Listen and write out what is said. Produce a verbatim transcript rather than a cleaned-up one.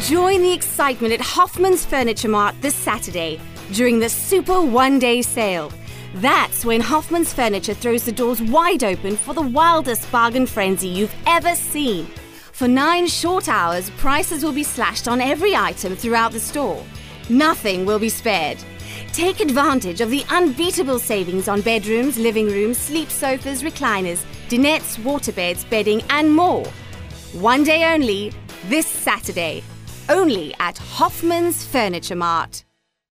Join the excitement at Hoffman's Furniture Mart this Saturday during the Super One Day Sale. That's when Hoffman's Furniture throws the doors wide open for the wildest bargain frenzy you've ever seen. For nine short hours, prices will be slashed on every item throughout the store. Nothing will be spared. Take advantage of the unbeatable savings on bedrooms, living rooms, sleep sofas, recliners, dinettes, waterbeds, bedding and more. One day only, this Saturday. Only at Hoffman's Furniture Mart.